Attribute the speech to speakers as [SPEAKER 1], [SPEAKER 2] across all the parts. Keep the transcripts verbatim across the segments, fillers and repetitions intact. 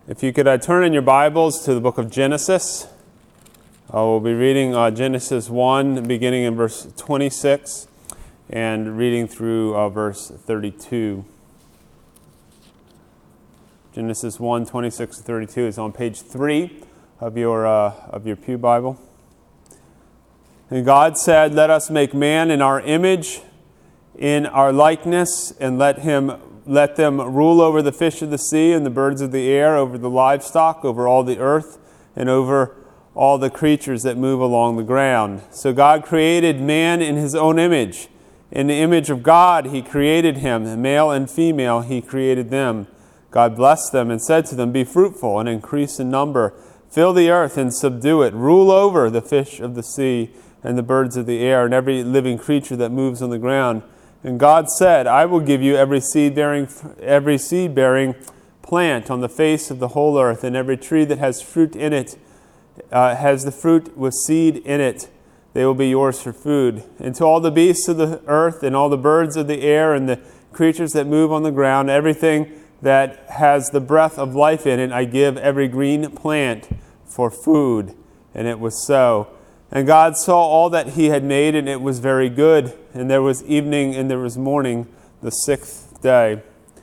[SPEAKER 1] If you could uh, turn in your Bibles to the book of Genesis. Uh, we'll be reading uh, Genesis one, beginning in verse twenty-six, and reading through uh, verse thirty-two. Genesis one, twenty-six to thirty-two is on page three of your, uh, of your Pew Bible. And God said, "Let us make man in our image, in our likeness, and let him let them rule over the fish of the sea and the birds of the air, over the livestock, over all the earth, and over all the creatures that move along the ground." So God created man in his own image. In the image of God he created him, male and female he created them. God blessed them and said to them, "Be fruitful and increase in number. Fill the earth and subdue it. Rule over the fish of the sea and the birds of the air and every living creature that moves on the ground." And God said, "I will give you every seed-bearing, every seed-bearing plant on the face of the whole earth, and every tree that has fruit in it, uh, has the fruit with seed in it. They will be yours for food. And to all the beasts of the earth, and all the birds of the air, and the creatures that move on the ground, everything that has the breath of life in it, I give every green plant for food." And it was so. And God saw all that he had made, and it was very good. And there was evening and there was morning, the sixth day.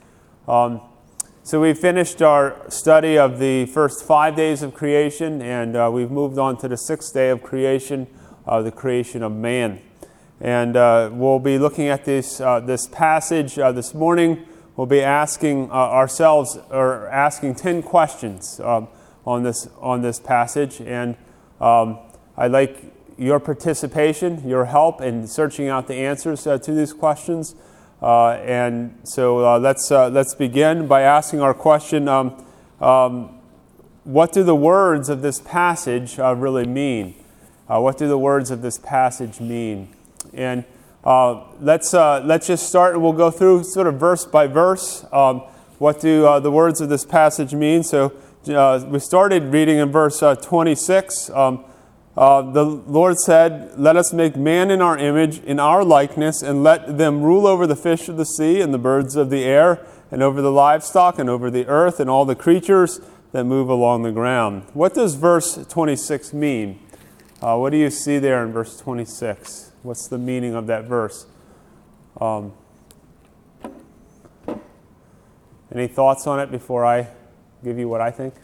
[SPEAKER 1] Um, so we finished our study of the first five days of creation, and uh, we've moved on to the sixth day of creation, uh, the creation of man. And uh, we'll be looking at this uh, this passage uh, this morning. We'll be asking uh, ourselves, or asking ten questions um, on this on this passage, and um, I'd like your participation, your help in searching out the answers uh, to these questions. Uh, and so uh, let's uh, let's begin by asking our question: um, um, what do the words of this passage uh, really mean? Uh, what do the words of this passage mean? And uh, let's uh, let's just start, and we'll go through sort of verse by verse. Um, what do uh, the words of this passage mean? So uh, we started reading in verse uh, twenty-six. Um, Uh, the Lord said, "Let us make man in our image, in our likeness, and let them rule over the fish of the sea and the birds of the air, and over the livestock, and over the earth, and all the creatures that move along the ground." What does verse twenty-six mean? Uh, what do you see there in verse twenty-six? What's the meaning of that verse? Um, any thoughts on it before I give you what I think?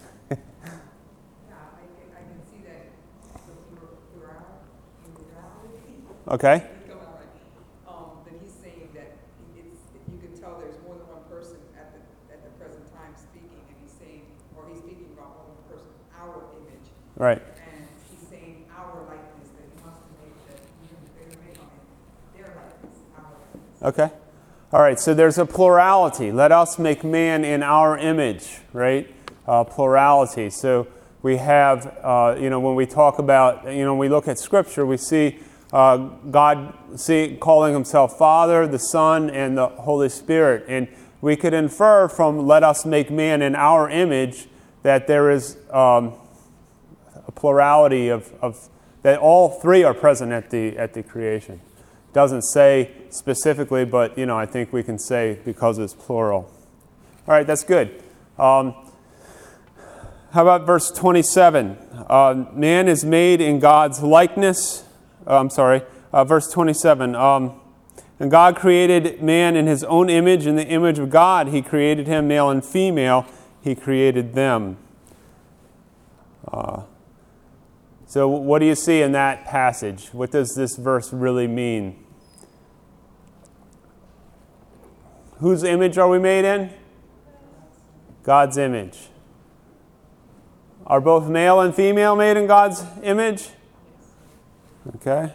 [SPEAKER 1] Okay.
[SPEAKER 2] Um, but he's saying that it's, you can tell there's more than one person at the at the present time speaking, and he's saying, or he's speaking about more than one person, our image.
[SPEAKER 1] Right.
[SPEAKER 2] And he's saying our likeness, that he wants to make that they're made on it, their likeness, our likeness.
[SPEAKER 1] Okay. All right. So there's a plurality. Let us make man in our image. Right. Uh, plurality. So we have, uh, you know, when we talk about, you know, when we look at Scripture, we see Uh, God see, calling himself Father, the Son, and the Holy Spirit. And we could infer from "let us make man in our image" that there is um, a plurality of, of, that all three are present at the at the creation. It doesn't say specifically, but you know, I think we can say because it's plural. All right, that's good. Um, how about verse twenty-seven? Uh, man is made in God's likeness. Uh, I'm sorry, uh, verse twenty-seven. Um, and God created man in his own image. In the image of God, he created him, male and female. He created them. Uh, so what do you see in that passage? What does this verse really mean? Whose image are we made in? God's image. Are both male and female made in God's image? Okay.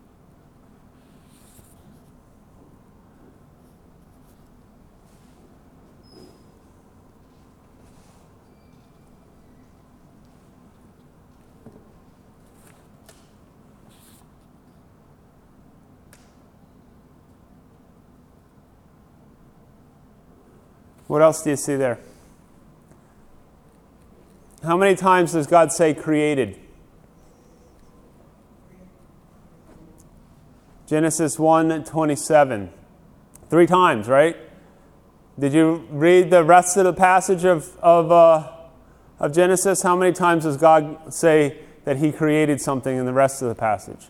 [SPEAKER 1] What else do you see there? How many times does God say created? Genesis one twenty-seven. Three times, right? Did you read the rest of the passage of, of uh, of Genesis, how many times does God say that he created something in the rest of the passage?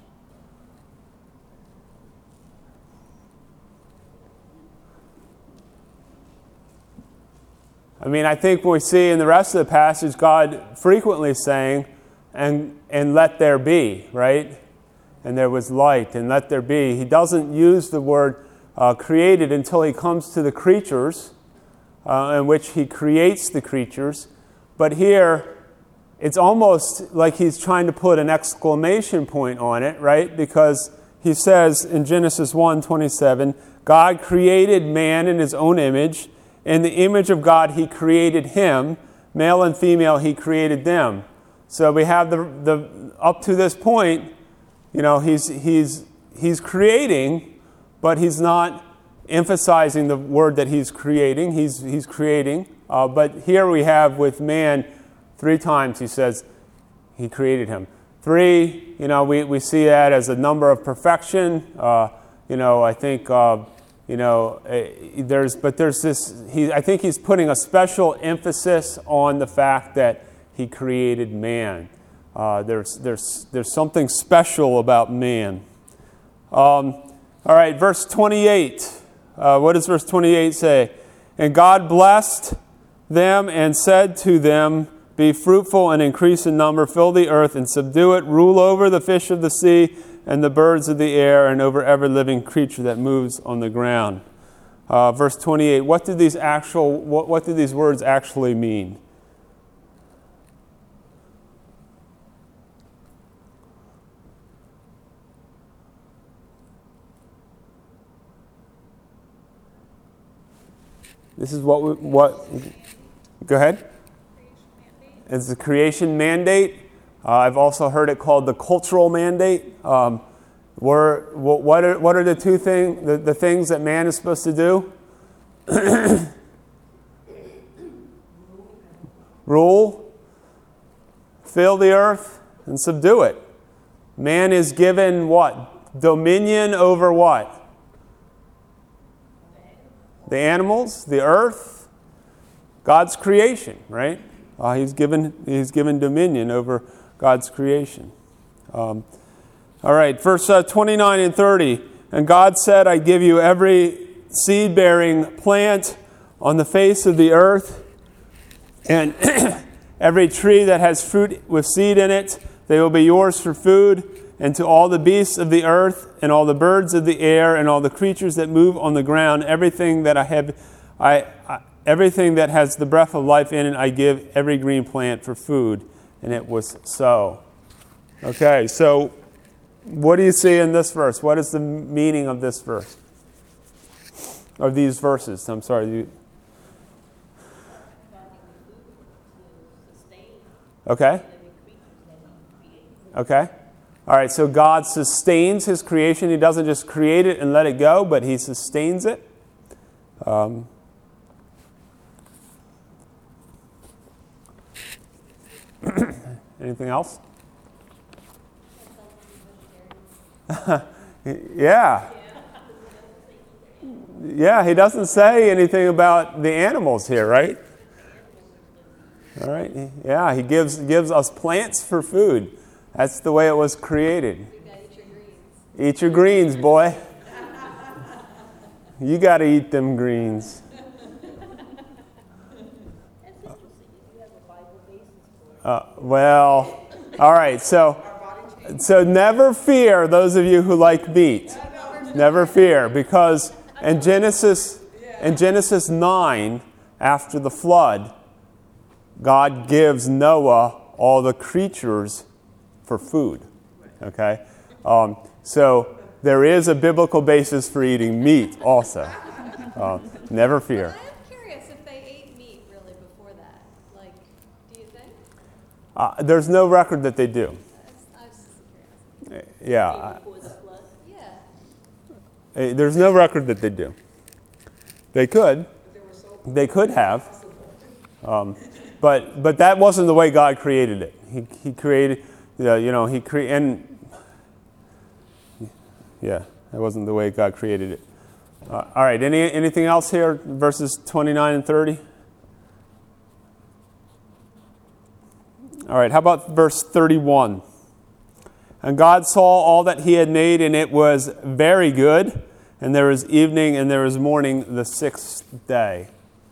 [SPEAKER 1] I mean, I think we see in the rest of the passage God frequently saying, and and let there be, right? And there was light, and let there be. He doesn't use the word uh, created until he comes to the creatures, uh, in which he creates the creatures. But here, it's almost like he's trying to put an exclamation point on it, right? Because he says in Genesis one twenty-seven, God created man in his own image. In the image of God, he created him. Male and female, he created them. So we have the the up to this point, you know, he's he's he's creating, but he's not emphasizing the word that he's creating. He's he's creating. Uh, but here we have with man, three times he says he created him. Three, you know, we, we see that as a number of perfection. Uh, you know, I think. Uh, You know, there's, but there's this, he, I think he's putting a special emphasis on the fact that he created man. Uh, there's, there's, there's something special about man. Um, all right, verse twenty-eight. Uh, what does verse twenty-eight say? And God blessed them and said to them, be fruitful and increase in number, fill the earth and subdue it, rule over the fish of the sea, and the birds of the air, and over every living creature that moves on the ground. Uh, verse twenty-eight. What did these actual? What, what did these words actually mean? This is what we, what. Go ahead. It's the creation mandate. Uh, I've also heard it called the cultural mandate. Um, where, what, are, what are the two things, the, the things that man is supposed to do? Rule, fill the earth, and subdue it. Man is given what? Dominion over what? The animals, the earth, God's creation, right? Uh, he's given he's given dominion over God's creation. Um, all right, verse uh, twenty-nine and thirty. And God said, I give you every seed-bearing plant on the face of the earth, and every tree that has fruit with seed in it, they will be yours for food. And to all the beasts of the earth, and all the birds of the air, and all the creatures that move on the ground, everything that I have, I, I everything that has the breath of life in it, I give every green plant for food. And it was so. Okay, so what do you see in this verse? What is the meaning of this verse? Of these verses? I'm sorry. You... Okay. Okay. All right, so God sustains his creation. He doesn't just create it and let it go, but he sustains it. Um, anything else? Yeah. Yeah, he doesn't say anything about the animals here, right? All right. Yeah, he gives gives us plants for food. That's the way it was created. You gotta eat your greens. Eat your greens, boy. You got to eat them greens. Uh, well, all right. So, so never fear, those of you who like meat. Never fear, because in Genesis, in Genesis nine, after the flood, God gives Noah all the creatures for food. Okay, um, so there is a biblical basis for eating meat also. Uh, never fear.
[SPEAKER 3] I'm curious if they ate meat really before that. Like, do you think?
[SPEAKER 1] Uh, there's no record that they do.
[SPEAKER 3] I was just curious.
[SPEAKER 1] Yeah. I,
[SPEAKER 3] Yeah.
[SPEAKER 1] there's no record that they do. They could. They could have. Um, but but that wasn't the way God created it. He he created. Yeah, you know, he cre- and yeah, that wasn't the way God created it. Uh, all right, any anything else here? Verses twenty-nine and thirty. All right, how about verse thirty-one? And God saw all that he had made, and it was very good. And there was evening and there was morning the sixth day.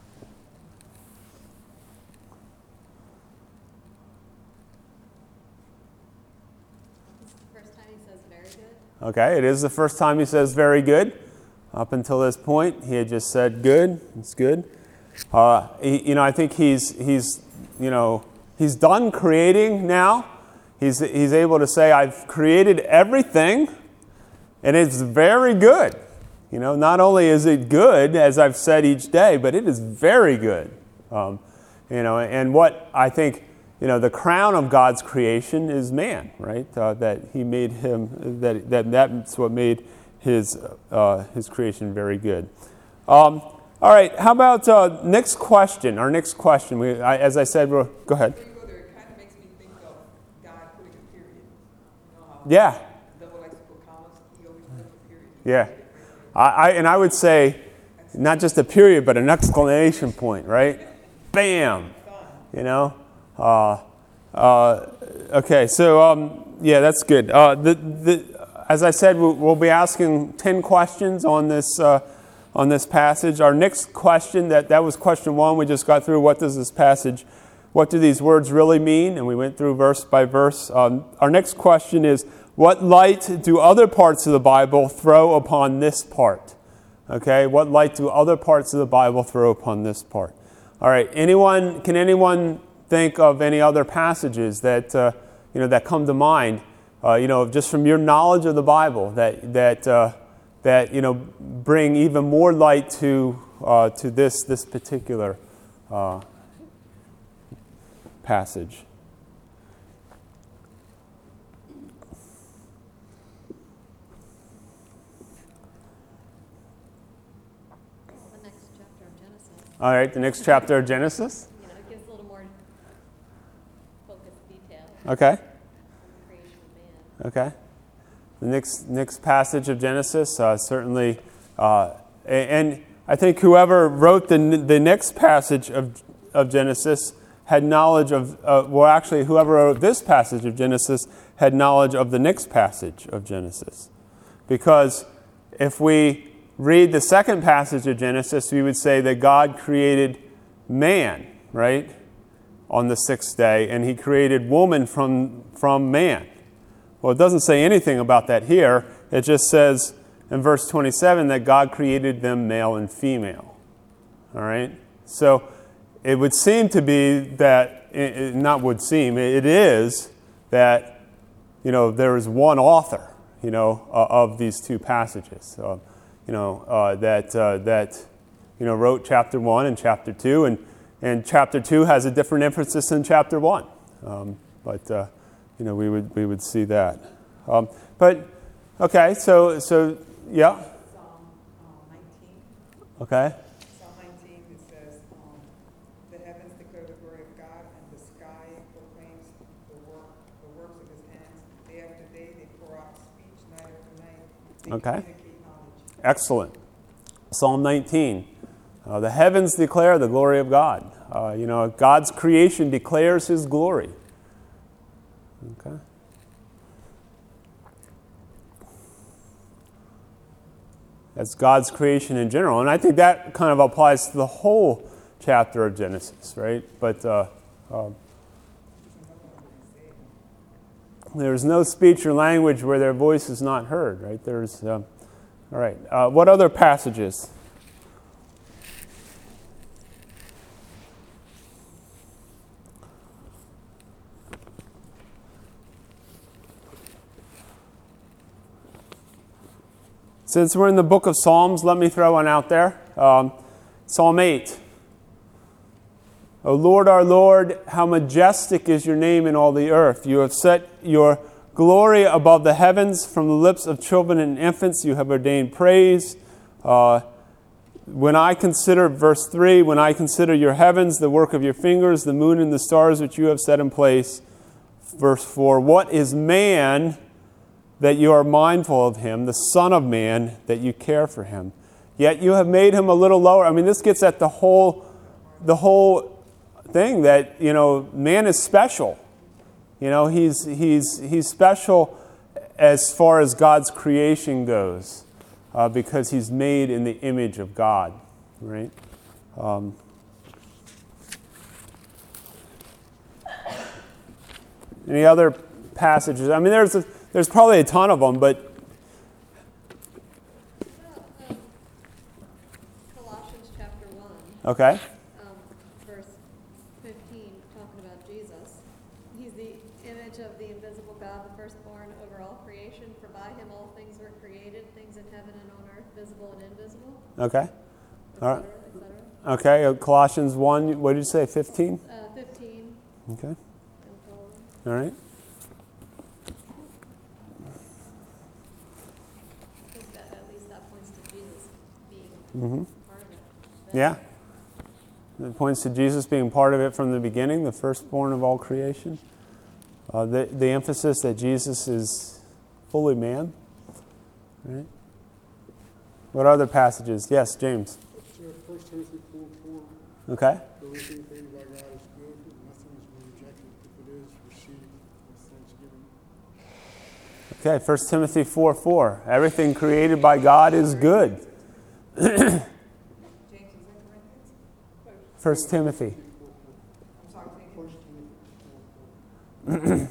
[SPEAKER 3] This is the first time he says very good.
[SPEAKER 1] Okay, it is the first time he says very good. Up until this point, he had just said good. It's good. Uh, he, you know, I think he's he's you know he's done creating now. He's he's able to say, I've created everything, and it's very good. You know, not only is it good, as I've said each day, but it is very good. Um, you know, and what I think, you know, the crown of God's creation is man, right? Uh, that He made him. That that that's what made his uh, his creation very good. Um, all right. How about uh, next question? Our next question. We, I, as I said, we'll, go ahead.
[SPEAKER 2] Before you go there, it kind of makes me think of God putting a period. You know how
[SPEAKER 1] Yeah.
[SPEAKER 2] Double likes to put commas, he always puts a period.
[SPEAKER 1] Yeah. I, I and I would say, not just a period, but an exclamation point, right? Bam. You know. Uh, uh, okay. So um, yeah, that's good. Uh, the the as I said, we'll, we'll be asking ten questions on this uh, on this passage. Our next question that that was question one. We just got through. What does this passage? What do these words really mean? And we went through verse by verse. Um, our next question is, what light do other parts of the Bible throw upon this part? Okay, what light do other parts of the Bible throw upon this part? All right, anyone? Can anyone think of any other passages that uh, you know that come to mind? Uh, you know, just from your knowledge of the Bible, that that uh, that you know bring even more light to uh, to this this particular uh, passage.
[SPEAKER 3] The next chapter of Genesis.
[SPEAKER 1] All right, the next chapter of Genesis.
[SPEAKER 3] You know, it gives a little more focused detail
[SPEAKER 1] Okay,
[SPEAKER 3] on the creation of man.
[SPEAKER 1] okay. The next next passage of Genesis uh, certainly, uh, and I think whoever wrote the the next passage of of Genesis had knowledge of. Uh, well, actually, whoever wrote this passage of Genesis had knowledge of the next passage of Genesis, because if we read the second passage of Genesis, we would say that God created man, right, on the sixth day, and He created woman from from man. Well, it doesn't say anything about that here. It just says in verse twenty-seven that God created them male and female. All right? So it would seem to be that, it, not would seem, it is that, you know, there is one author, you know, uh, of these two passages. Uh, you know, uh, that, uh, that, you know, wrote chapter one and chapter two, and, and chapter two has a different emphasis than chapter one. Um, but, uh, you know, we would we would see that. Um, but okay, so so yeah.
[SPEAKER 2] Psalm um, nineteen.
[SPEAKER 1] Okay.
[SPEAKER 2] Psalm nineteen, it says, um, the heavens declare the glory of God, and the sky proclaims the work, the works of His hands. Day after day, they pour out speech. Night after night, they
[SPEAKER 1] Okay.
[SPEAKER 2] communicate knowledge.
[SPEAKER 1] Excellent. Psalm nineteen. Uh, the heavens declare the glory of God. Uh, you know, God's creation declares His glory. Okay. That's God's creation in general. And I think that kind of applies to the whole chapter of Genesis, right? But uh, um, there's no speech or language where their voice is not heard, right? There's, um, all right. Uh, what other passages? Since we're in the book of Psalms, let me throw one out there. Um, Psalm eight. O Lord, our Lord, how majestic is your name in all the earth. You have set your glory above the heavens. From the lips of children and infants you have ordained praise. Uh, when I consider, verse three, when I consider your heavens, the work of your fingers, the moon and the stars which you have set in place. Verse four, what is man that you are mindful of him, the Son of Man, that you care for him? Yet you have made him a little lower. I mean, this gets at the whole, the whole thing that, you know, man is special. You know, he's he's he's special as far as God's creation goes, uh, because he's made in the image of God, right? Um, any other passages? I mean, there's a, there's probably a ton of them, but
[SPEAKER 3] Well, um, Colossians chapter one,
[SPEAKER 1] okay.
[SPEAKER 3] um, verse fifteen, talking about Jesus. He's the image of the invisible God, the firstborn over all creation. For by him all things were created, things in heaven and on earth, visible and invisible,
[SPEAKER 1] Okay.
[SPEAKER 3] et
[SPEAKER 1] All right.
[SPEAKER 3] cetera, et cetera.
[SPEAKER 1] Okay. uh, Colossians one. What did you say? Fifteen.
[SPEAKER 3] Uh, fifteen,
[SPEAKER 1] Okay.
[SPEAKER 3] and following.
[SPEAKER 1] All right.
[SPEAKER 3] I think that at least that points to Jesus being
[SPEAKER 1] Mm-hmm.
[SPEAKER 3] part of it.
[SPEAKER 1] Yeah. It points to Jesus being part of it from the beginning, the firstborn of all creation. Uh, the, the emphasis that Jesus is fully man. Right? What other passages? Yes, James.
[SPEAKER 4] First Timothy four four.
[SPEAKER 1] Okay.
[SPEAKER 4] Everything created by God is good, and nothing is to be rejected. If it is, received with thanksgiving.
[SPEAKER 1] Okay, First Timothy four four. Everything created by God is good.
[SPEAKER 2] James, is that Corinthians?
[SPEAKER 1] First Timothy.
[SPEAKER 2] I'm sorry, James.
[SPEAKER 4] First Timothy four four.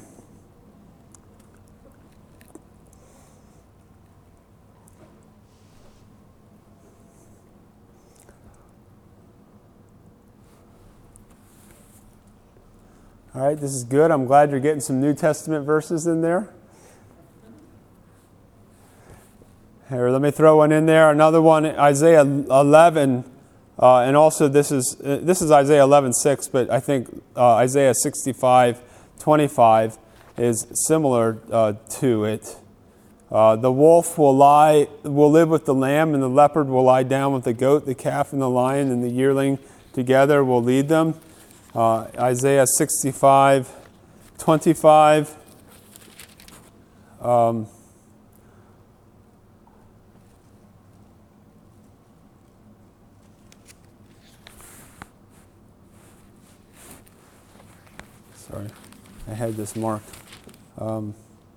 [SPEAKER 1] All right, this is good. I'm glad you're getting some New Testament verses in there. Here, let me throw one in there. Another one, Isaiah eleven, uh, and also this is uh, this is Isaiah eleven six, but I think uh, Isaiah sixty-five twenty-five is similar uh, to it. Uh, the wolf will lie, will live with the lamb, and the leopard will lie down with the goat. The calf and the lion and the yearling together will lead them. Uh, Isaiah sixty-five twenty-five. Um, sorry, I had this marked. Um,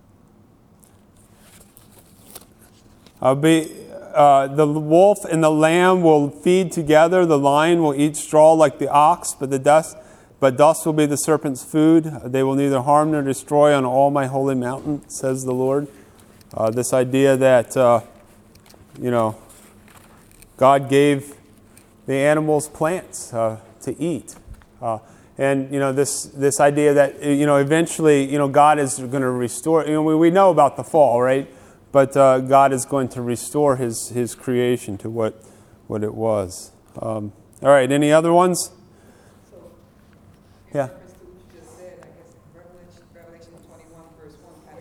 [SPEAKER 1] I'll be, uh, the wolf and the lamb will feed together. The lion will eat straw like the ox, but the dust, but dust will be the serpent's food. They will neither harm nor destroy on all my holy mountain, says the Lord. Uh, this idea that, uh, you know, God gave the animals plants uh, to eat. Uh, and, you know, this this idea that, you know, eventually, you know, God is going to restore. You know, we, we know about the fall, right? But uh, God is going to restore his, his creation to what, what it was. Um, all right, any other ones?
[SPEAKER 2] So, in
[SPEAKER 1] Yeah.
[SPEAKER 2] reference to what you just said, I guess Revelation, Revelation twenty-one, verse one kind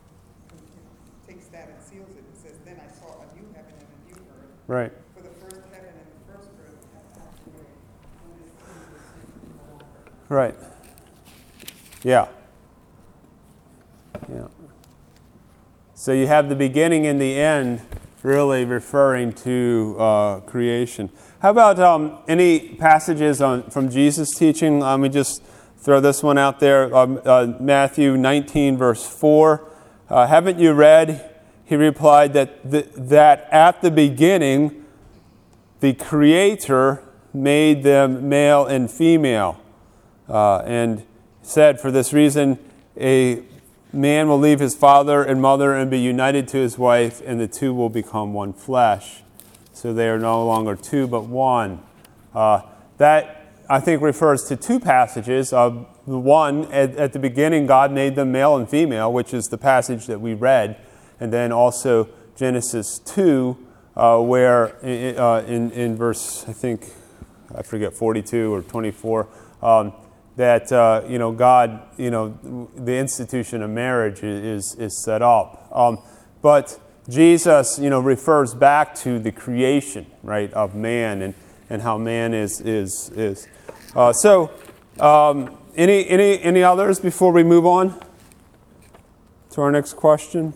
[SPEAKER 2] of takes that and seals it. It says, "Then I saw a new heaven and a new earth.
[SPEAKER 1] Right.
[SPEAKER 2] For the first heaven and the first earth had passed away, and this sea was seen no longer."
[SPEAKER 1] Right. Yeah. Yeah. So you have the beginning and the end really referring to uh, creation. How about um, any passages on, from Jesus' teaching? Let me just throw this one out there. Um, uh, Matthew nineteen, verse four. Uh, haven't you read, he replied, that, the, that at the beginning the Creator made them male and female, uh, and said, for this reason, a man will leave his father and mother and be united to his wife, and the two will become one flesh. So they are no longer two, but one. Uh, that, I think, refers to two passages. Uh, the one, at, at the beginning, God made them male and female, which is the passage that we read. And then also Genesis two, uh, where uh, in, in verse, I think, I forget, forty-two or twenty-four, um, that, uh, you know, God, you know, the institution of marriage is, is set up. Um, but Jesus, you know, refers back to the creation, right, of man and, and how man is, is, is. Uh, so, um, any, any, any others before we move on to our next question?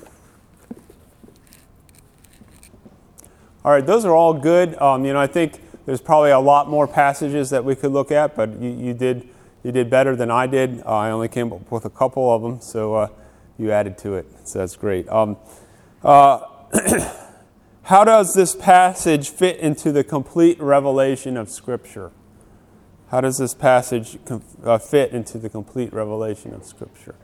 [SPEAKER 1] All right, those are all good. Um, you know, I think there's probably a lot more passages that we could look at, but you, you did you did better than I did. Uh, I only came up with a couple of them, so uh, you added to it. So that's great. Um, uh, how does this passage fit into the complete revelation of Scripture? How does this passage com- uh, fit into the complete revelation of Scripture?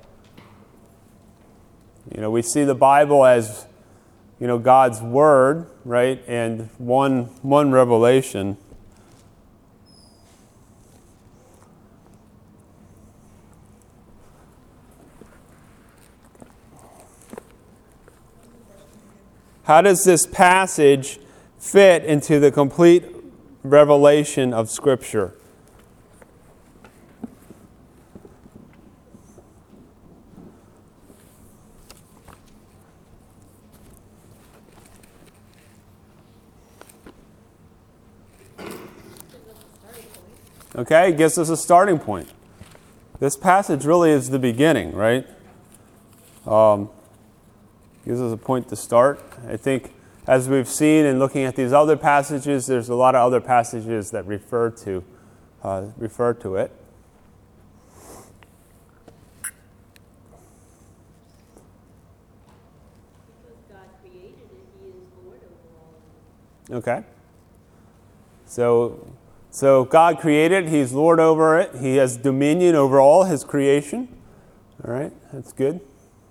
[SPEAKER 1] You know, we see the Bible as, you know, God's Word, right, and one one revelation. How does this passage fit into the complete revelation of Scripture? Okay, it gives us a starting point. This passage really is the beginning, right? Um, gives us a point to start. I think as we've seen in looking at these other passages, there's a lot of other passages that refer to uh, refer to it.
[SPEAKER 5] Because God created it, He is Lord over all.
[SPEAKER 1] Okay. So, so God created it. He's Lord over it. He has dominion over all His creation. All right, that's good.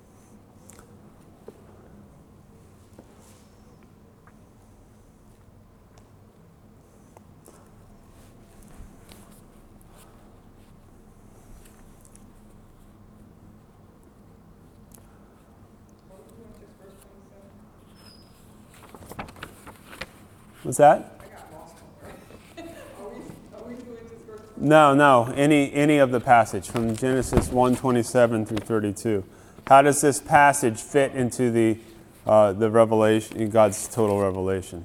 [SPEAKER 1] What's that?
[SPEAKER 2] I got lost on there. Are we, are we doing just verse?
[SPEAKER 1] No, no. Any any of the passage from Genesis one twenty-seven through thirty-two. How does this passage fit into the uh, the revelation, God's total revelation?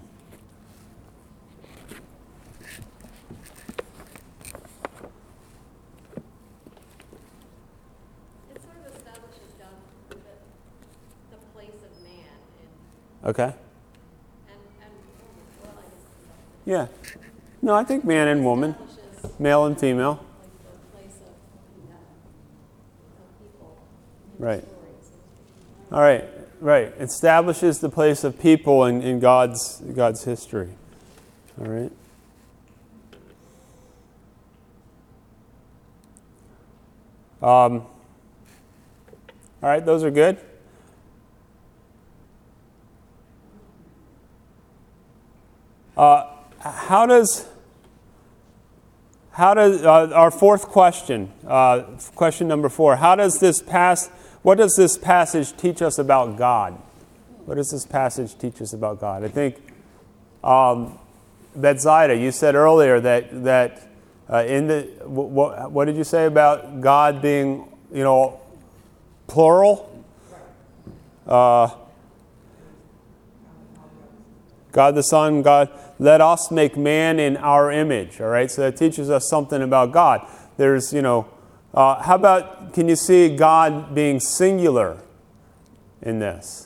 [SPEAKER 3] It sort of establishes God, the, the place of man and,
[SPEAKER 1] Okay.
[SPEAKER 3] and, and woman. Well, I guess,
[SPEAKER 1] Yeah. No, I think man and woman,
[SPEAKER 3] establishes
[SPEAKER 1] male and female.
[SPEAKER 3] like the place of, uh, of people in
[SPEAKER 1] Right.
[SPEAKER 3] the story, so to speak.
[SPEAKER 1] All right, right. Establishes the place of people in, in God's God's history. All right. Um, all right, those are good. Uh, how does how does uh, our fourth question, uh, question number four? How does this pass? What does this passage teach us about God? What does this passage teach us about God? I think, um, Bethsaida, you said earlier that that uh, in the what, what did you say about God being, you know, plural? Uh, God the Son, God, let us make man in our image. All right, so that teaches us something about God. There's, you know, uh, how about, can you see God being singular in this?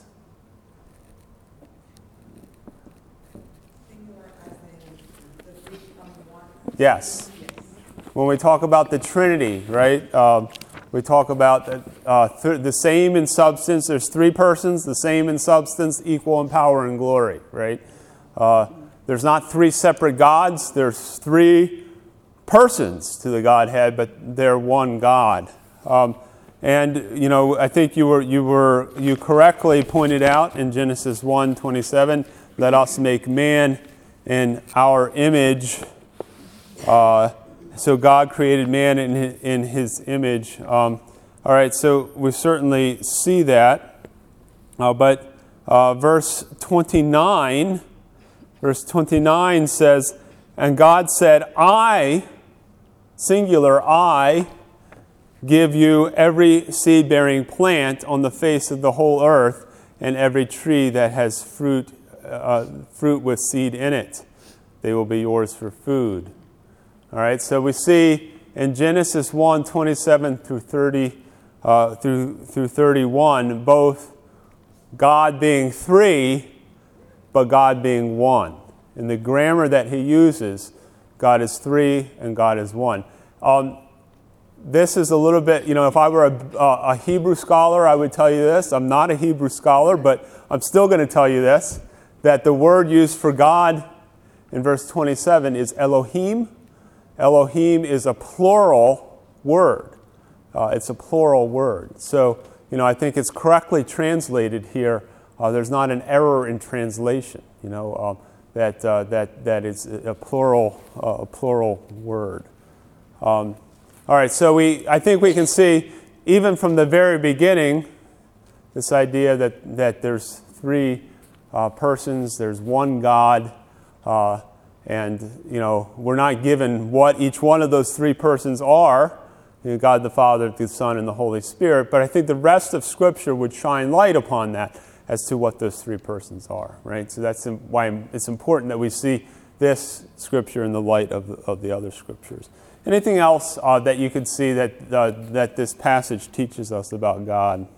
[SPEAKER 2] Singular as in the three become one.
[SPEAKER 1] Yes. When we talk about the Trinity, right, um, we talk about uh, th- the same in substance. There's three persons, the same in substance, equal in power and glory, right? Uh, there's not three separate gods. There's three persons to the Godhead, but they're one God. Um, and you know, I think you were you were you correctly pointed out in Genesis one twenty-seven, let us make man in our image. Uh, so God created man in his, in his image. Um, all right, so we certainly see that. Uh, but uh, verse twenty-nine. Verse twenty-nine says, and God said, I, singular, I, give you every seed-bearing plant on the face of the whole earth, and every tree that has fruit, uh, fruit with seed in it. They will be yours for food. All right, so we see in Genesis one twenty-seven through thirty, uh, through through thirty-one, both God being three, but God being one. In the grammar that he uses, God is three and God is one. Um, this is a little bit, you know, if I were a, a Hebrew scholar, I would tell you this. I'm not a Hebrew scholar, but I'm still going to tell you this, that the word used for God in verse twenty-seven is Elohim. Elohim is a plural word. Uh, it's a plural word. So, you know, I think it's correctly translated here. Uh, there's not an error in translation, you know, uh, that, uh, that, that it's a plural, uh, a plural word. Um, all right, so we, I think we can see, even from the very beginning, this idea that, that there's three uh, persons, there's one God, uh, and, you know, we're not given what each one of those three persons are, you know, God the Father, the Son, and the Holy Spirit, but I think the rest of Scripture would shine light upon that as to what those three persons are, right? So that's why it's important that we see this Scripture in the light of the, of the other Scriptures. Anything else uh, that you could see that uh, that this passage teaches us about God?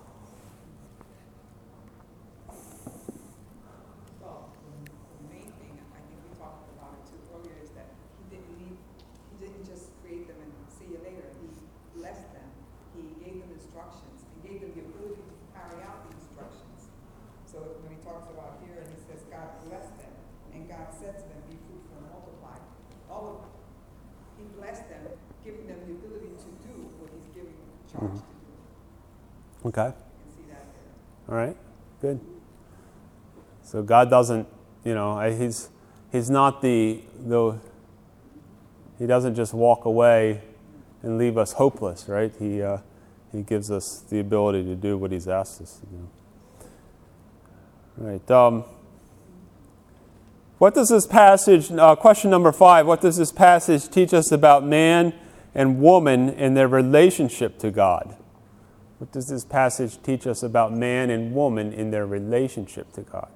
[SPEAKER 2] Well, the main thing, I think we talked about it too earlier, is that he didn't leave, he didn't just create them and see you later. He blessed them. He gave them instructions. He gave them the ability to carry out the instructions. So when he talks about here, and he says God blessed them, and God said to them, be fruitful and multiply. All of He blessed them, giving them the ability to do what he's giving them charge to do.
[SPEAKER 1] Okay.
[SPEAKER 2] You can see that there.
[SPEAKER 1] All right. Good. So God doesn't, you know, he's he's not the the he doesn't just walk away and leave us hopeless, right? He uh, he gives us the ability to do what he's asked us to do. All right. Um, what does this passage, uh, question number five, what does this passage teach us about man and woman in their relationship to God? What does this passage teach us about man and woman in their relationship to God?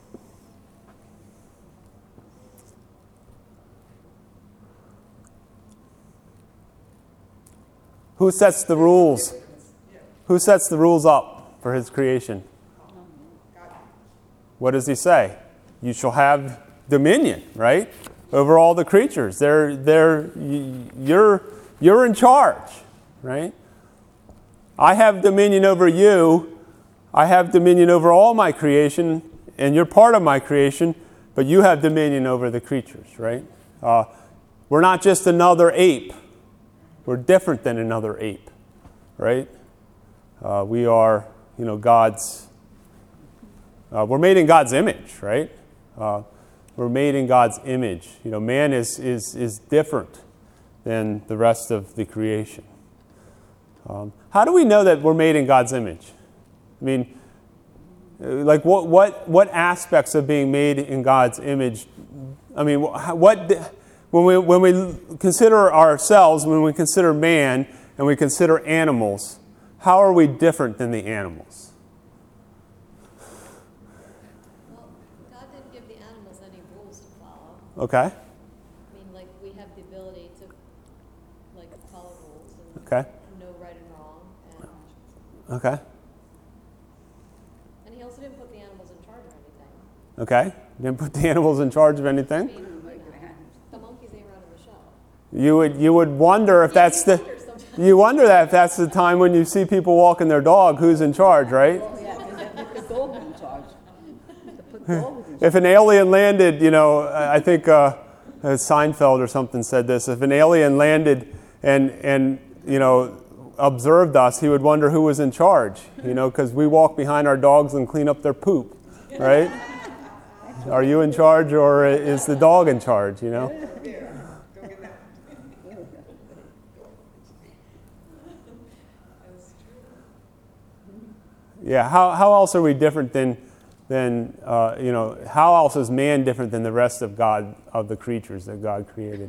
[SPEAKER 1] Who sets the rules? Who sets the rules up for his creation? What does he say? You shall have dominion, right? Over all the creatures. They're, they're, you're, you're in charge, right? I have dominion over you. I have dominion over all my creation, and you're part of my creation, but you have dominion over the creatures, right? Uh, we're not just another ape. We're different than another ape, right? Uh, we are, you know, God's, uh, we're made in God's image, right? Uh, we're made in God's image. You know, man is, is, is different than the rest of the creation. Um, how do we know that we're made in God's image? I mean, like what, what, what aspects of being made in God's image? I mean, what, when we, when we consider ourselves, when we consider man and we consider animals, how are we different than the animals?
[SPEAKER 3] Well, God didn't give the animals any rules to follow.
[SPEAKER 1] Okay.
[SPEAKER 3] I mean, like, we have the ability to, like, follow rules and
[SPEAKER 1] Okay.
[SPEAKER 3] know right and wrong. And,
[SPEAKER 1] Okay.
[SPEAKER 3] and he also didn't put the animals in charge of anything.
[SPEAKER 1] Okay. Didn't put the animals in charge of
[SPEAKER 3] I
[SPEAKER 1] anything.
[SPEAKER 3] mean, you know, the monkeys ain't running the show.
[SPEAKER 1] You would you would wonder if that's the
[SPEAKER 3] Wonder sometimes.
[SPEAKER 1] you wonder that if that's the time when you see people walking their dog, who's in charge, right?
[SPEAKER 6] Oh, yeah, because they put the dog in charge. They put dogs in charge.
[SPEAKER 1] If an alien landed, you know, I I think uh, Seinfeld or something said this. If an alien landed and and you know observed us, he would wonder who was in charge. You know, because we walk behind our dogs and clean up their poop, right? Are you in charge or is the dog in charge? You know.
[SPEAKER 2] Go get that. That's true.
[SPEAKER 1] Yeah. How how else are we different than than uh, you know? How else is man different than the rest of God of the creatures that God created?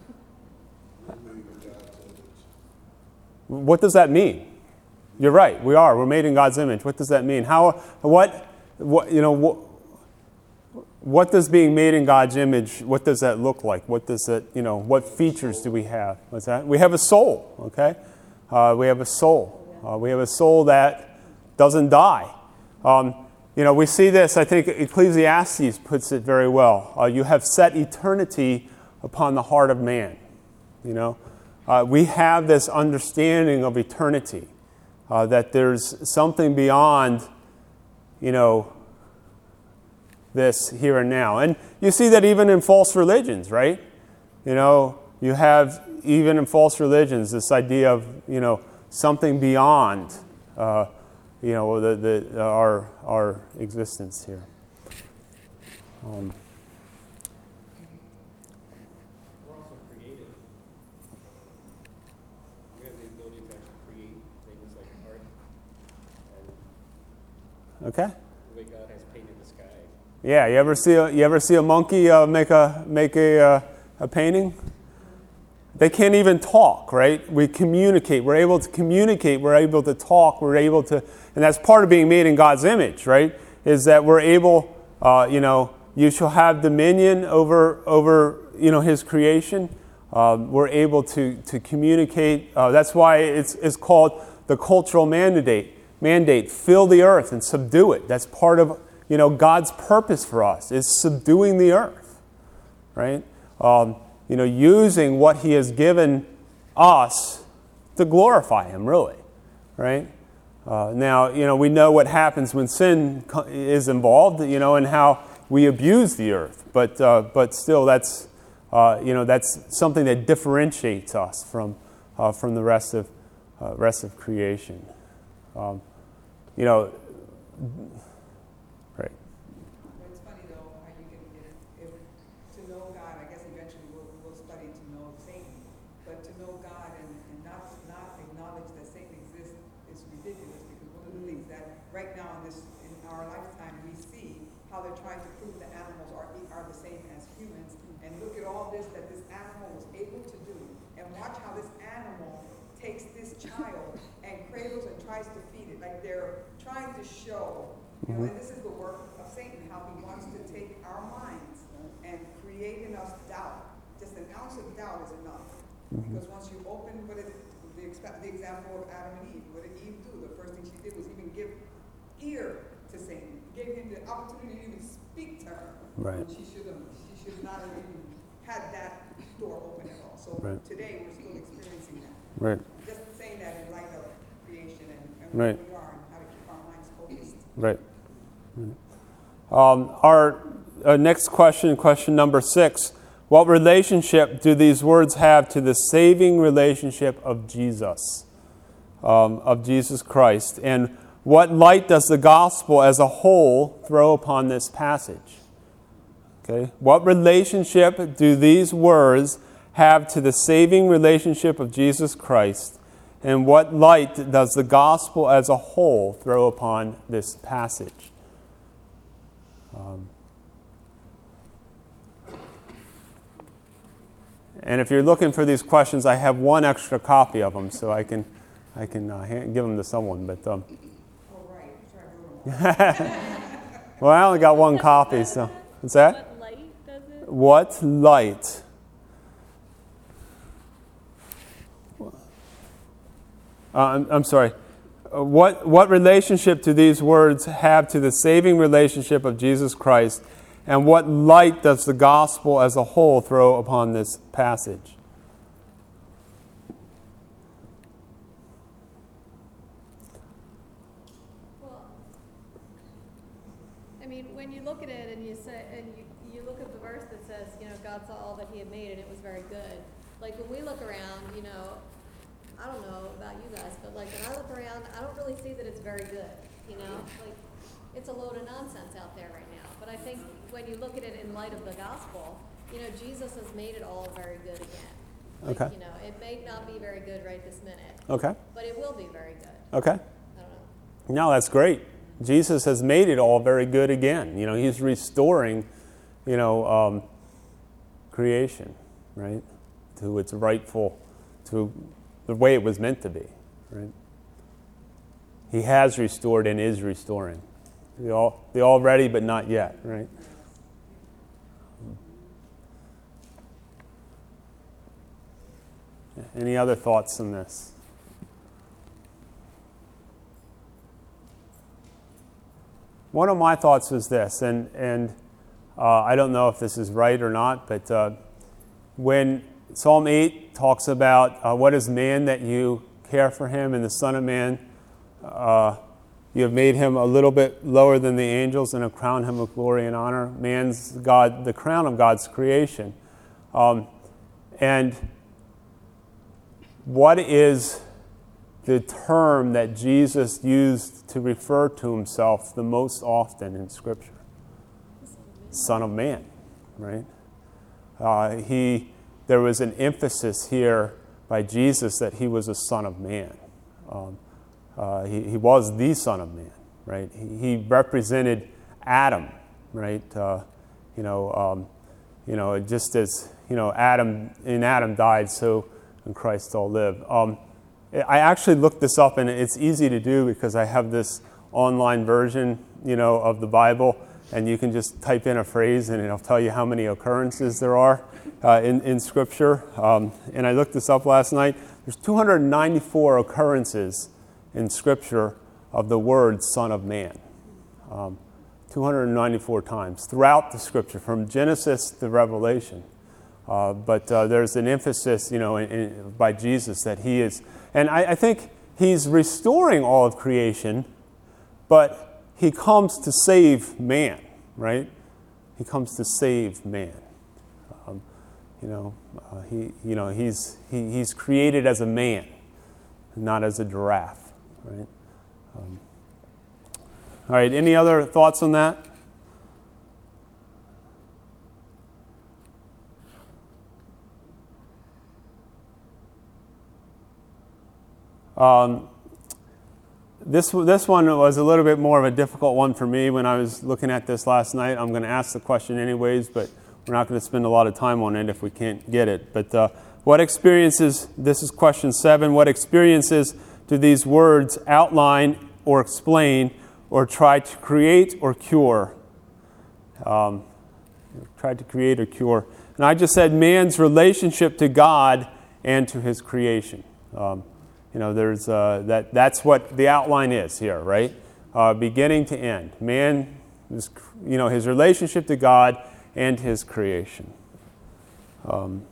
[SPEAKER 1] What does that mean? You're right. We are. We're made in God's image. What does that mean? How? What? What? You know? What? What does being made in God's image? What does that look like? What does that? You know? What features do we have? What's that? We have a soul. Okay. Uh, we have a soul. Uh, we have a soul that doesn't die. Um, you know, we see this. I think Ecclesiastes puts it very well. Uh, you have set eternity upon the heart of man. You know. uh, we have this understanding of eternity, uh, that there's something beyond, you know, this here and now. And you see that even in false religions, right? You know, you have, even in false religions, this idea of, you know, something beyond, uh, you know, the, the, our, our existence here. Um,
[SPEAKER 7] We're also creative. We have the ability to actually create things like art and
[SPEAKER 1] okay.
[SPEAKER 7] the way God has painted the sky.
[SPEAKER 1] Yeah, you ever see a, you ever see a monkey uh, make a make a uh, a painting? They can't even talk, right? We communicate. We're able to communicate. We're able to talk. We're able to, and that's part of being made in God's image, right? Is that we're able, uh, you know, you shall have dominion over over you know His creation. Um, we're able to to communicate. Uh, that's why it's it's called the cultural mandate. Mandate: fill the earth and subdue it. That's part of, you know, God's purpose for us, is subduing the earth, right? Um, you know, using what He has given us to glorify Him, really, right? Uh, now, you know, we know what happens when sin co- is involved, you know, and how we abuse the earth. But uh, but still, that's uh, you know, that's something that differentiates us from uh, from the rest of uh, rest of creation. Um, you know. Right.
[SPEAKER 2] But it's funny though, how you can, if, if, to know God, I guess eventually we'll, we'll study to know Satan, but to know God and, and not, not acknowledge that Satan exists is ridiculous, because one of the things that right now in this, in our lifetime, we see how they're trying to prove that animals are, are the same as humans, and look at all this that this animal was able to do, and watch how this animal takes this child and cradles and tries to feed it, like they're trying to show. You know, and this is the work of Satan, how he wants to take our minds and create in us doubt. Just an ounce of doubt is enough. Because once you open, what is it, the, the example of Adam and Eve, what did Eve do? The first thing she did was even give ear to Satan. Gave him the opportunity to even speak to her.
[SPEAKER 1] Right.
[SPEAKER 2] She should have, she should not have even had that door open at all. So
[SPEAKER 1] Right.
[SPEAKER 2] today we're still experiencing that.
[SPEAKER 1] Right.
[SPEAKER 2] Just saying that in light of creation and, and
[SPEAKER 1] Right.
[SPEAKER 2] where we are and how to keep our minds focused.
[SPEAKER 1] Right. Um, our uh, next question, question number six. What relationship do these words have to the saving relationship of Jesus, um, of Jesus Christ? And what light does the gospel as a whole throw upon this passage? Okay. What relationship do these words have to the saving relationship of Jesus Christ? And what light does the gospel as a whole throw upon this passage? Um, and if you're looking for these questions, I have one extra copy of them, so I can I can uh, hand, give them to someone. But um,
[SPEAKER 2] Oh, right. Try to wrote 'em all.
[SPEAKER 1] well, I only got one copy, so what's that?
[SPEAKER 5] What light does it?
[SPEAKER 1] What light? Uh, I'm, I'm sorry. Uh, What what relationship do these words have to the saving relationship of Jesus Christ, and what light does the gospel as a whole throw upon this passage?
[SPEAKER 3] Well, I mean, when you look at it and you say, and you, you look at the verse that says, you know, God saw all that He had made and it was very good. Like when we look around, you know, I don't know about you guys, but like when I look around, I don't really see that it's very good. You know, like it's a load of nonsense out there right now. But I think when you look at it in light of the gospel, you know, Jesus has made it all very good again. Like,
[SPEAKER 1] Okay.
[SPEAKER 3] You know, it may not be very good right this minute,
[SPEAKER 1] Okay.
[SPEAKER 3] but it will be very good.
[SPEAKER 1] Okay.
[SPEAKER 3] I don't know.
[SPEAKER 1] No, that's great. Jesus has made it all very good again. You know, He's restoring, you know, um, creation, right, to its rightful, to the way it was meant to be, right? He has restored and is restoring. The all, the already, but not yet, right? Any other thoughts on this? One of my thoughts was this, and and uh, I don't know if this is right or not, but uh, when Psalm eight talks about uh, what is man that you care for him, and the Son of Man, uh, you have made him a little bit lower than the angels and have crowned him with glory and honor. Man's God, the crown of God's creation. Um, and what is the term that Jesus used to refer to himself the most often in Scripture? Son of Man, right? Uh, he, there was an emphasis here by Jesus that he was a son of man. Um, uh, he, he was the Son of Man, right? He, he represented Adam, right? Uh, you know, um, you know, just as you know, Adam in Adam died, so in Christ all live. Um, I actually looked this up, and it's easy to do because I have this online version, you know, of the Bible, and you can just type in a phrase, and it'll tell you how many occurrences there are uh, in in Scripture. Um, and I looked this up last night. There's two hundred ninety-four occurrences in Scripture of the word Son of Man. Um, two hundred ninety-four times throughout the Scripture, from Genesis to Revelation. Uh, but uh, there's an emphasis, you know, in, in, by Jesus that he is, and I, I think he's restoring all of creation, but he comes to save man, right? He comes to save man. Um, you know, uh, he, you know, he's he, he's created as a man, not as a giraffe, right? Um, all right. Any other thoughts on that? Um, this this one was a little bit more of a difficult one for me when I was looking at this last night. I'm going to ask the question anyways, but we're not going to spend a lot of time on it if we can't get it. But uh, what experiences, this is question seven, what experiences do these words outline or explain or try to create or cure? Um, try to create or cure. And I just said man's relationship to God and to his creation. Um, You know, there's uh, that. That's what the outline is here, right? Uh, beginning to end, man is, you know, his relationship to God and his creation. Um,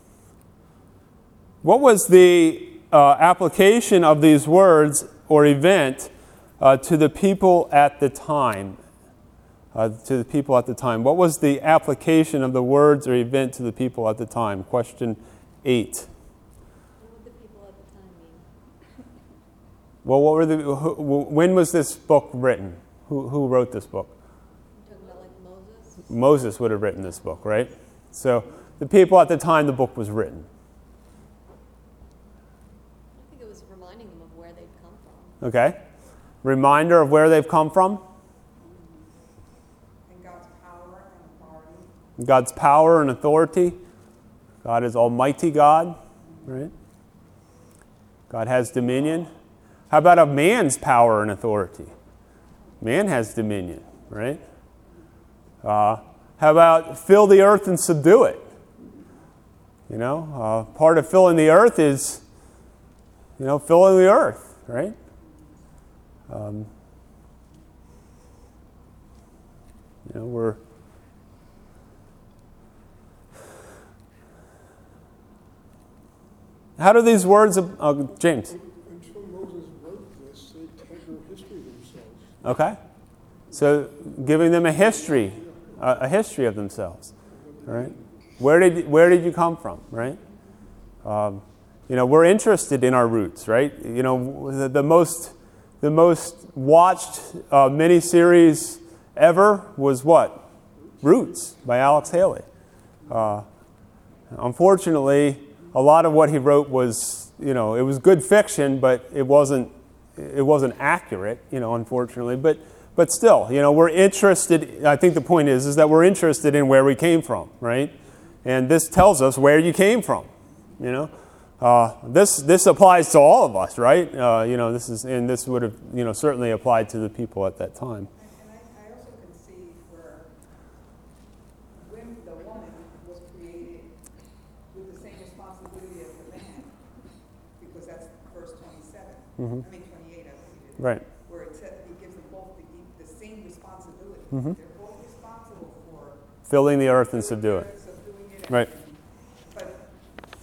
[SPEAKER 1] what was the uh, application of these words or event uh, to the people at the time? Uh, to the people at the time, what was the application of the words or event to the people at the time? Question eight. Well, what were the? Who, when was this book written? Who who wrote this book?
[SPEAKER 3] You're talking about like Moses?
[SPEAKER 1] Moses would have written this book, right? So the people at the time the book was written.
[SPEAKER 3] I think it was reminding them of where they'd come from.
[SPEAKER 1] Okay, reminder of where they've come from.
[SPEAKER 2] And God's power and authority.
[SPEAKER 1] God's power and authority. God is Almighty God, right? God has dominion. How about a man's power and authority? Man has dominion, right? Uh, how about fill the earth and subdue it? You know, uh, part of filling the earth is, you know, filling the earth, right? Um, you know, we're how do these words, of, uh, James?
[SPEAKER 4] Until Moses wrote this, they had no history themselves.
[SPEAKER 1] Okay, so giving them a history, a, a history of themselves, all right? Where did where did you come from, right? Um, you know, we're interested in our roots, right? You know, the, the most the most watched uh, miniseries ever was what? Roots by Alex Haley. Uh, unfortunately, a lot of what he wrote was, you know, it was good fiction, but it wasn't it wasn't accurate, you know, unfortunately. But but still, you know, we're interested. I think the point is is that we're interested in where we came from, right? And this tells us where you came from, you know. Uh, this this applies to all of us, right? Uh, you know, this is and this would have, you know, certainly applied to the people at that time.
[SPEAKER 2] And I, I also can see where when the woman was created with the same responsibility as the man, because that's verse twenty-seven,
[SPEAKER 1] Mhm.
[SPEAKER 2] I mean twenty-eight, I believe it is.
[SPEAKER 1] Right.
[SPEAKER 2] Where it said he gives them both the, the same responsibility.
[SPEAKER 1] Mhm.
[SPEAKER 2] They're both responsible for
[SPEAKER 1] Filling the earth and subdue it.
[SPEAKER 2] subduing it.
[SPEAKER 1] Right.
[SPEAKER 2] But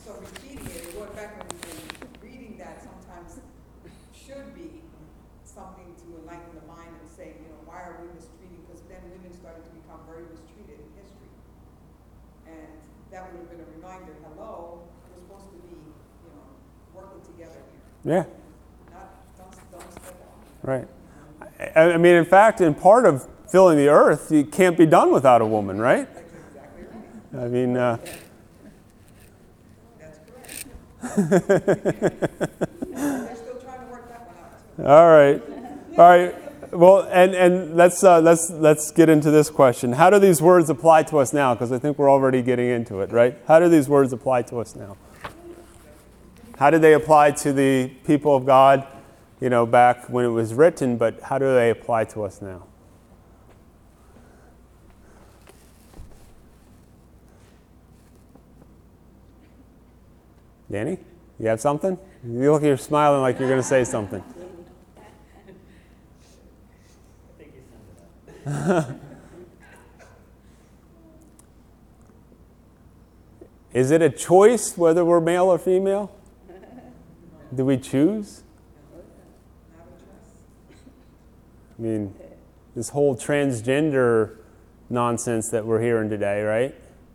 [SPEAKER 2] saying, you know, why are we mistreating? Because then women started to become very mistreated in history. And that would have been a reminder, hello, we're supposed to be, you know, working together here.
[SPEAKER 1] Yeah.
[SPEAKER 2] Not, don't, don't step on.
[SPEAKER 1] Right. I, I mean, in fact, in part of filling the earth, it can't be done without a woman, right?
[SPEAKER 2] That's exactly right.
[SPEAKER 1] I mean, uh,
[SPEAKER 2] That's correct. They're still trying to work that one out, too.
[SPEAKER 1] all right, all right. Well, and and let's uh, let's let's get into this question. How do these words apply to us now? Because I think we're already getting into it, right? How do these words apply to us now? How did they apply to the people of God, you know, back when it was written? But how do they apply to us now? Danny, you have something? You look, you're smiling like you're going to say something.
[SPEAKER 7] I think you summed it up.
[SPEAKER 1] Is it a choice whether we're male or female? Do we choose?
[SPEAKER 2] Not a choice.
[SPEAKER 1] I mean, this whole transgender nonsense that we're hearing today, right?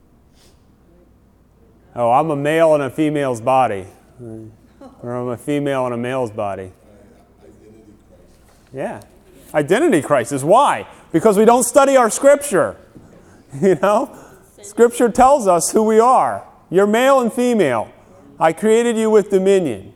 [SPEAKER 1] Oh, I'm a male in a female's body. Or I'm a female in a male's body. Yeah. Identity crisis. Why? Because we don't study our scripture. You know? Scripture tells us who we are. You're male and female. I created you with dominion.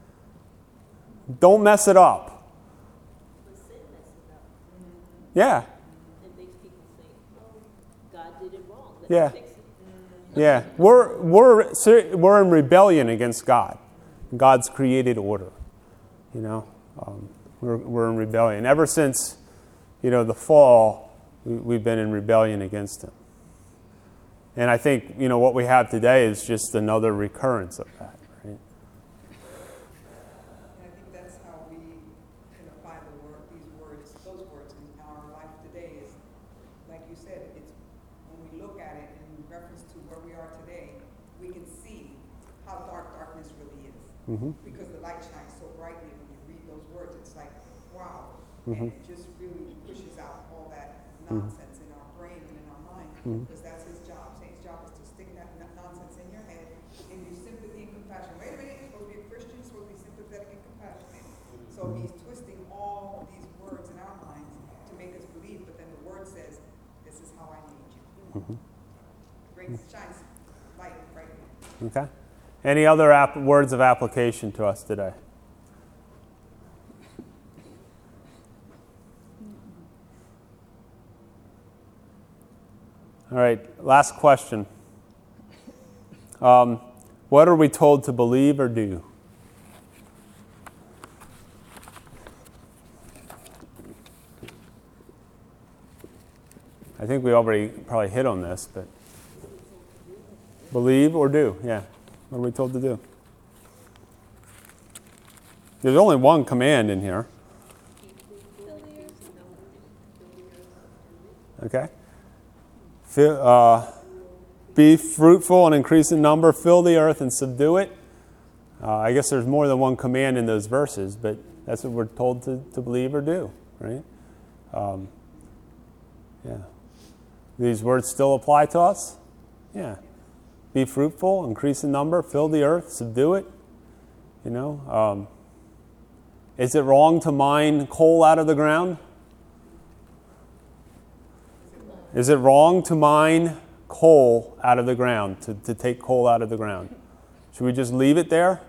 [SPEAKER 1] Don't mess it up.
[SPEAKER 5] But sin messes up.
[SPEAKER 1] Yeah.
[SPEAKER 5] It makes people think, oh, God did it wrong. Let's
[SPEAKER 1] Yeah.
[SPEAKER 5] fix it.
[SPEAKER 1] Yeah. We're, we're, ser- we're in rebellion against God. God's created order. You know? Um, we're, we're in rebellion. Ever since, you know, the fall, we, we've been in rebellion against Him. And I think, you know, what we have today is just another recurrence of that, right?
[SPEAKER 2] And I think that's how we can apply the word, these words, those words in our life today is, like you said, it's when we look at it in reference to where we are today, we can see how dark darkness really is.
[SPEAKER 1] Mm-hmm.
[SPEAKER 2] Because the light shines so brightly when you read those words, it's like, wow.
[SPEAKER 1] Mhm.
[SPEAKER 2] And it just really pushes out all that nonsense in our brain and in our mind,
[SPEAKER 1] Mhm.
[SPEAKER 2] because that's his job. Satan's job is to stick that n- nonsense in your head, give you sympathy and compassion. Wait a minute, you're supposed to be a Christian, you're supposed to be sympathetic and compassionate. So he's twisting all these words in our minds to make us believe, but then the word says, this is how I made you.
[SPEAKER 1] Mhm.
[SPEAKER 2] Brings, shines light brightly.
[SPEAKER 1] Okay. Any other app- words of application to us today? All right, last question. Um, what are we told to believe or do? I think we already probably hit on this, but believe or do, yeah. What are we told to do? There's only one command in here. Okay. Fill, uh, be fruitful and increase in number, fill the earth and subdue it. Uh, I guess there's more than one command in those verses, but that's what we're told to, to believe or do, right? Um, yeah. These words still apply to us? Yeah. Be fruitful, increase in number, fill the earth, subdue it. You know, um, is it wrong to mine coal out of the ground? Is it wrong to mine coal out of the ground, to, to take coal out of the ground? Should we just leave it there?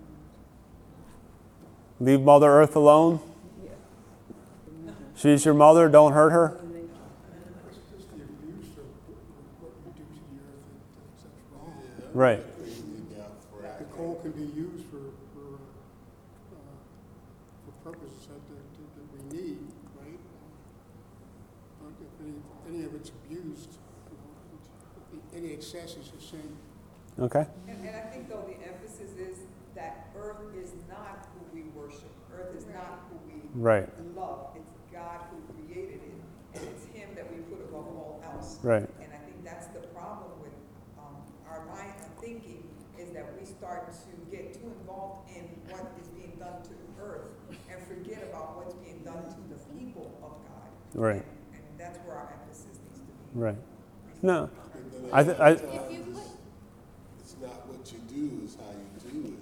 [SPEAKER 1] Leave Mother Earth alone? She's your mother, don't hurt her?
[SPEAKER 4] It's just the abuse of what you do to the earth that- that's wrong.
[SPEAKER 1] Right.
[SPEAKER 4] The coal can be used for, for, uh, for purposes that, that, that we need, right? But if any, any of it's abused, you know, it's- any excess is a sin.
[SPEAKER 1] Okay.
[SPEAKER 2] And, and I think though the emphasis is that earth is not who we worship. Earth is not who we
[SPEAKER 1] Right.
[SPEAKER 2] love. It's God who created it, and it's Him that we put above all else.
[SPEAKER 1] Right.
[SPEAKER 2] And I think that's the problem with um, our mind and thinking, is that we start to get too involved in what is being done to earth and forget about what's being done to the people of God.
[SPEAKER 1] Right.
[SPEAKER 2] And, and that's where our emphasis needs to be.
[SPEAKER 1] Right. No.
[SPEAKER 8] And then
[SPEAKER 1] I,
[SPEAKER 8] a
[SPEAKER 1] th-
[SPEAKER 8] lot
[SPEAKER 1] I
[SPEAKER 8] of
[SPEAKER 3] If
[SPEAKER 8] times,
[SPEAKER 3] you put,
[SPEAKER 8] it's not what you do, it's how you do it.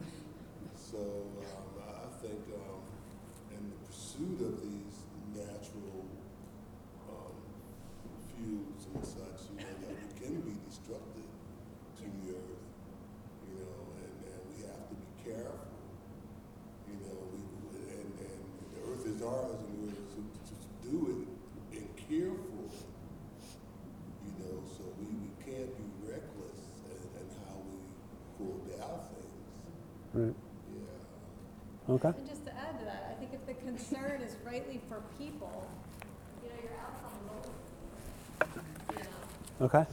[SPEAKER 8] So um, I I think um, in the pursuit of these natural um, fuels and such, you know, that we can be destructive to the earth, you know, and, and we have to be careful. You know, we, and, and the earth is ours, and we're to, to do it and care for it. You know, so we, we can't be reckless in, in how we go about things.
[SPEAKER 1] right.
[SPEAKER 8] Yeah.
[SPEAKER 1] Okay.
[SPEAKER 3] and just to add to that, I think if the concern is rightly for people, you know, your outcome will, you know,
[SPEAKER 1] Okay.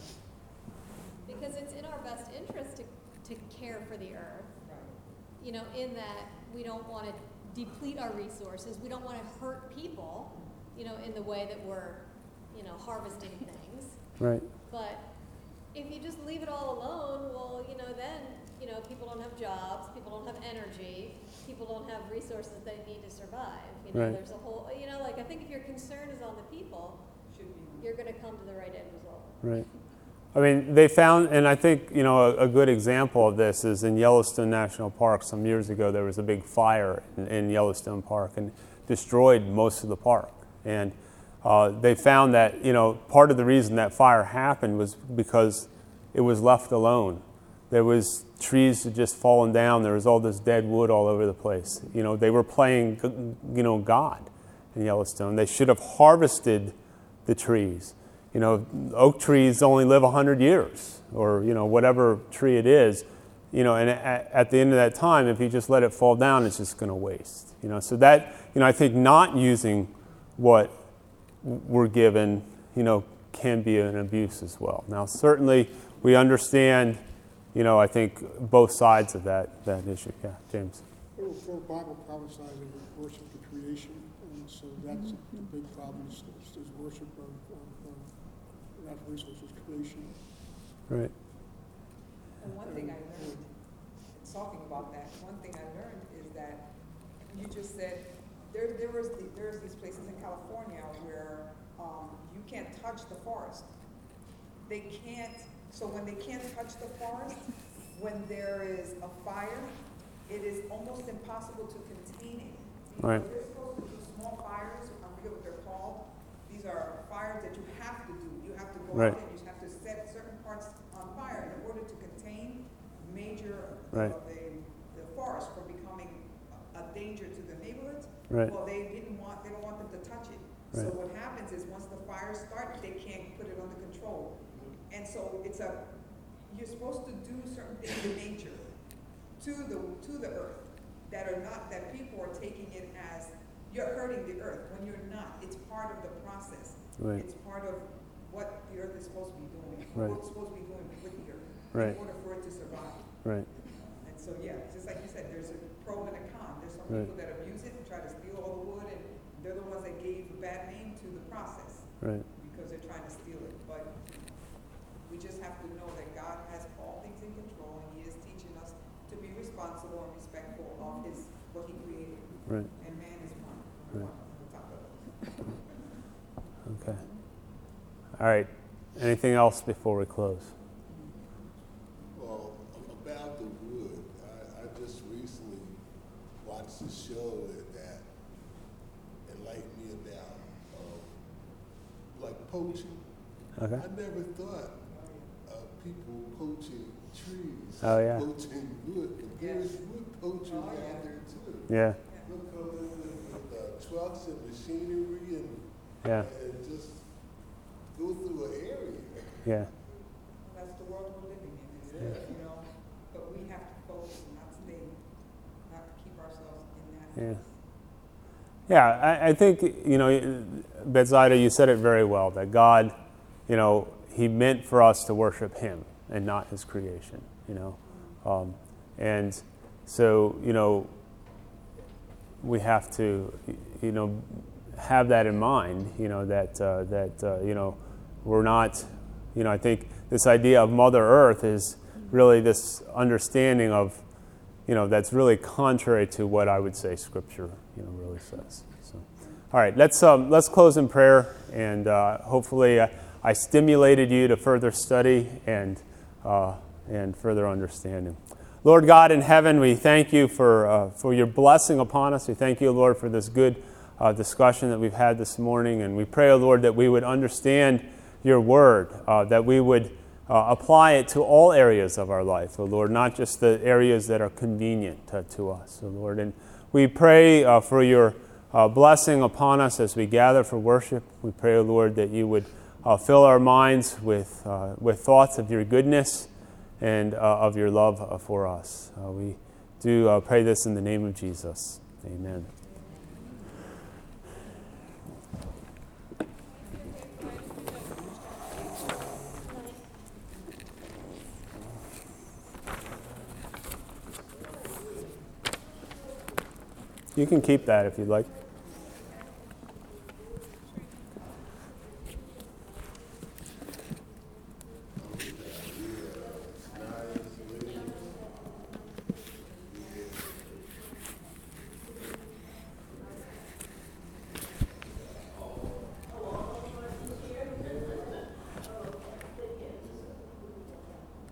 [SPEAKER 3] because it's in our best interest to, to care for the earth,
[SPEAKER 2] Right.
[SPEAKER 3] you know, in that we don't want to deplete our resources, we don't want to hurt people, you know, in the way that we're, you know, harvesting things.
[SPEAKER 1] Right.
[SPEAKER 3] But if you just leave it all alone, well, you know, then, you know, people don't have jobs, people don't have energy, people don't have resources they need to survive. You know,
[SPEAKER 1] Right.
[SPEAKER 3] there's a whole, you know, like, I think if your concern is on the people,
[SPEAKER 2] Should be.
[SPEAKER 3] you're gonna come to the right end result.
[SPEAKER 1] Right. I mean, they found, and I think, you know, a, a good example of this is in Yellowstone National Park. Some years ago, there was a big fire in, in Yellowstone Park and destroyed most of the park. And uh, they found that, you know, part of the reason that fire happened was because it was left alone. There was trees had just fallen down. There was all this dead wood all over the place. You know, they were playing, you know, God in Yellowstone. They should have harvested the trees. You know, oak trees only live one hundred years, or, you know, whatever tree it is. You know, and at, at the end of that time, if you just let it fall down, it's just going to waste. You know, so that, you know, I think not using what we're given, you know, can be an abuse as well. Now, certainly, we understand, you know, I think both sides of that, that issue. Yeah, James.
[SPEAKER 4] The the Bible prophesies of worship of creation, and so that's the big problem, is, is worship of, of, of natural resources, creation.
[SPEAKER 1] Right.
[SPEAKER 2] And one thing I learned, talking about that, one thing I learned is that you just said, there, there was, the, there's these places in California where, um, you can't touch the forest. They can't, so when they can't touch the forest, when there is a fire, it is almost impossible to contain it.
[SPEAKER 1] Right.
[SPEAKER 2] They're supposed to do small fires, I forget what they're called. These are fires that you have to do. You have to go
[SPEAKER 1] Right.
[SPEAKER 2] out and you have to set certain parts on fire in order to contain major
[SPEAKER 1] Right.
[SPEAKER 2] of the, the forest from becoming a, a danger to the neighborhoods.
[SPEAKER 1] Right.
[SPEAKER 2] Well, they didn't want, they don't want them to touch it. So
[SPEAKER 1] Right.
[SPEAKER 2] what happens is once the fires start, they can't put it under control. And so it's a, you're supposed to do certain things in nature to the, to the earth that are not, that people are taking it as, you're hurting the earth, when you're not. It's part of the process.
[SPEAKER 1] Right.
[SPEAKER 2] It's part of what the earth is supposed to be doing,
[SPEAKER 1] Right.
[SPEAKER 2] what it's supposed to be doing with the earth,
[SPEAKER 1] Right.
[SPEAKER 2] in order for it to survive.
[SPEAKER 1] Right.
[SPEAKER 2] And so, yeah, just like you said, there's a pro and a con. There's some
[SPEAKER 1] Right.
[SPEAKER 2] people that abuse it and try to steal all the wood, and they're the ones that gave a bad name to the process
[SPEAKER 1] Right.
[SPEAKER 2] because they're trying to steal it. But we just have to know that God has all things in control, and He is teaching us to be responsible and respectful of His what He created.
[SPEAKER 1] Right.
[SPEAKER 2] And man is one.
[SPEAKER 1] Right.
[SPEAKER 2] One on the top of it.
[SPEAKER 1] Okay. All right. Anything else before we close?
[SPEAKER 8] Well, about the wood, I, I just recently watched a show that enlightened me about uh, like poaching.
[SPEAKER 1] Okay.
[SPEAKER 8] I never thought of people poaching trees,
[SPEAKER 1] Oh, yeah.
[SPEAKER 8] poaching wood, but there's wood poaching
[SPEAKER 2] Oh,
[SPEAKER 8] out
[SPEAKER 2] yeah.
[SPEAKER 8] there too.
[SPEAKER 1] Yeah.
[SPEAKER 8] Look over with, with uh, trucks and machinery and,
[SPEAKER 1] Yeah.
[SPEAKER 8] and just go through an area.
[SPEAKER 1] Yeah.
[SPEAKER 2] That's the world we're living in, is that, you know, but we have to focus and not stay, not to keep ourselves in that.
[SPEAKER 1] Yeah. Yeah, I, I think, you know, Bethsaida, you said it very well, that God, you know, He meant for us to worship Him and not His creation, you know. Um, and so, you know, we have to, you know, have that in mind, you know, that, uh, that uh, you know, we're not, you know, I think this idea of Mother Earth is really this understanding of, you know, that's really contrary to what I would say Scripture, you know, really says. So, All right, let's um, let's close in prayer, and uh, hopefully uh, I stimulated you to further study and uh, and further understanding. Lord God in heaven, we thank you for uh, for your blessing upon us. We thank you, Lord, for this good uh, discussion that we've had this morning, and we pray, O Lord, that we would understand your word, uh, that we would uh, apply it to all areas of our life, O Lord, not just the areas that are convenient to, to us, O Lord. And we pray uh, for your Uh, blessing upon us as we gather for worship. We pray, O Lord, that you would uh, fill our minds with uh, with thoughts of your goodness and uh, of your love uh, for us. Uh, we do uh, pray this in the name of Jesus. Amen. You can keep that if you'd like.